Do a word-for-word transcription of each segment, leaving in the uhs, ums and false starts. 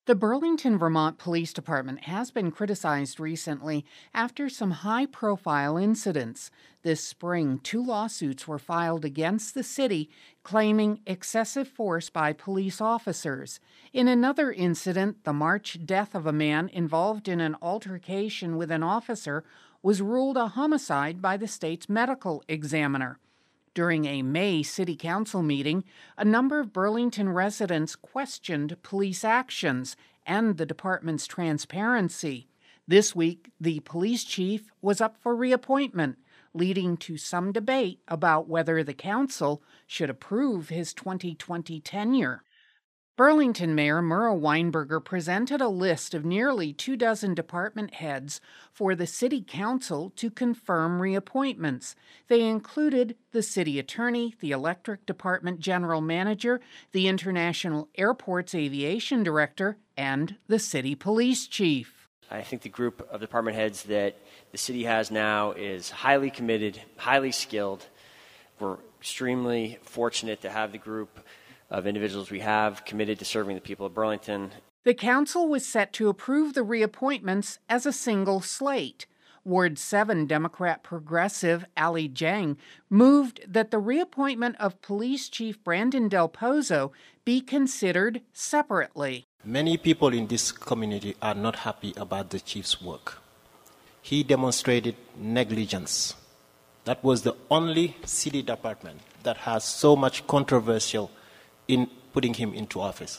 The Burlington, Vermont Police Department has been criticized recently after some high-profile incidents. This spring, two lawsuits were filed against the city claiming excessive force by police officers. In another incident, the March death of a man involved in an altercation with an officer was ruled a homicide by the state's medical examiner. During a May City Council meeting, a number of Burlington residents questioned police actions and the department's transparency. This week, the police chief was up for reappointment, leading to some debate about whether the council should approve his twenty twenty tenure. Burlington Mayor Murrah Weinberger presented a list of nearly two dozen department heads for the City Council to confirm reappointments. They included the City Attorney, the Electric Department General Manager, the International Airports Aviation Director, and the City Police Chief. I think the group of department heads that the city has now is highly committed, highly skilled. We're extremely fortunate to have the group of individuals we have committed to serving the people of Burlington. The council was set to approve the reappointments as a single slate. Ward seven Democrat progressive Ali Jang moved that the reappointment of Police Chief Brandon Del Pozo be considered separately. Many people in this community are not happy about the chief's work. He demonstrated negligence. That was the only city department that has so much controversial in putting him into office.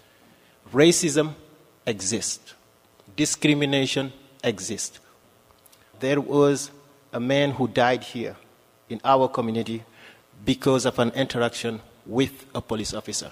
Racism exists. Discrimination exists. There was a man who died here in our community because of an interaction with a police officer.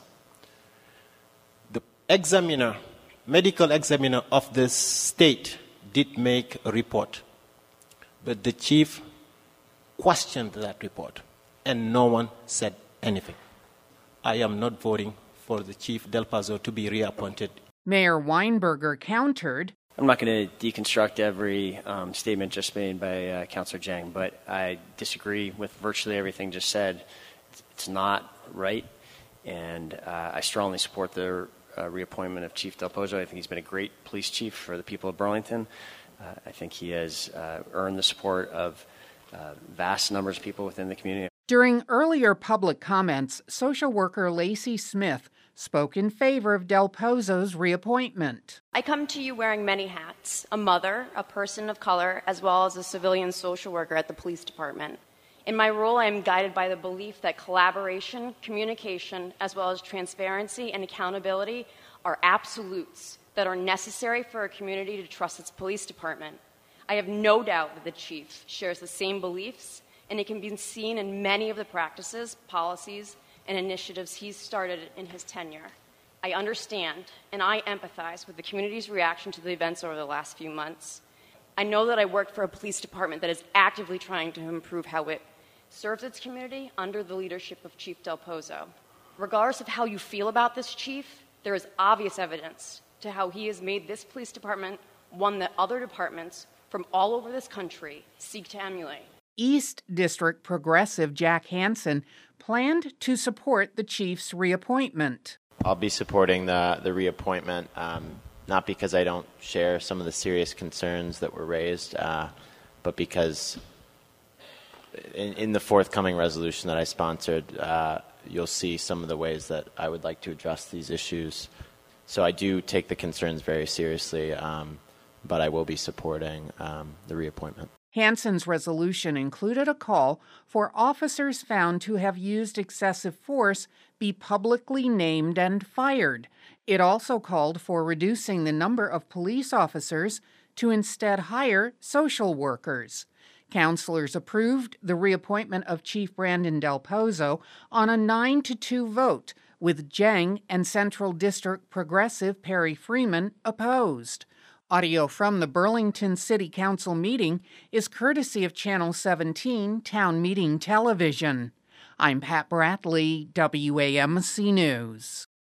The examiner, medical examiner of the state did make a report, but the chief questioned that report, and no one said anything. I am not voting for the Chief Del Pozo to be reappointed. Mayor Weinberger countered, I'm not going to deconstruct every um, statement just made by uh, Councilor Jang, but I disagree with virtually everything just said. It's not right, and uh, I strongly support the uh, reappointment of Chief Del Pozo. I think he's been a great police chief for the people of Burlington. Uh, I think he has uh, earned the support of uh, vast numbers of people within the community. During earlier public comments, social worker Lacey Smith spoke in favor of Del Pozo's reappointment. I come to you wearing many hats, a mother, a person of color, as well as a civilian social worker at the police department. In my role, I am guided by the belief that collaboration, communication, as well as transparency and accountability are absolutes that are necessary for a community to trust its police department. I have no doubt that the chief shares the same beliefs, and it can be seen in many of the practices, policies, and initiatives he's started in his tenure. I understand and I empathize with the community's reaction to the events over the last few months. I know that I work for a police department that is actively trying to improve how it serves its community under the leadership of Chief Del Pozo. Regardless of how you feel about this chief, there is obvious evidence to how he has made this police department one that other departments from all over this country seek to emulate. East District progressive Jack Hansen planned to support the chief's reappointment. I'll be supporting the, the reappointment, um, not because I don't share some of the serious concerns that were raised, uh, but because in, in the forthcoming resolution that I sponsored, uh, you'll see some of the ways that I would like to address these issues. So I do take the concerns very seriously, um, but I will be supporting um, the reappointment. Hansen's resolution included a call for officers found to have used excessive force be publicly named and fired. It also called for reducing the number of police officers to instead hire social workers. Councilors approved the reappointment of Chief Brandon Del Pozo on a nine to two vote, with Jang and Central District progressive Perry Freeman opposed. Audio from the Burlington City Council meeting is courtesy of Channel seventeen Town Meeting Television. I'm Pat Bradley, W A M C News.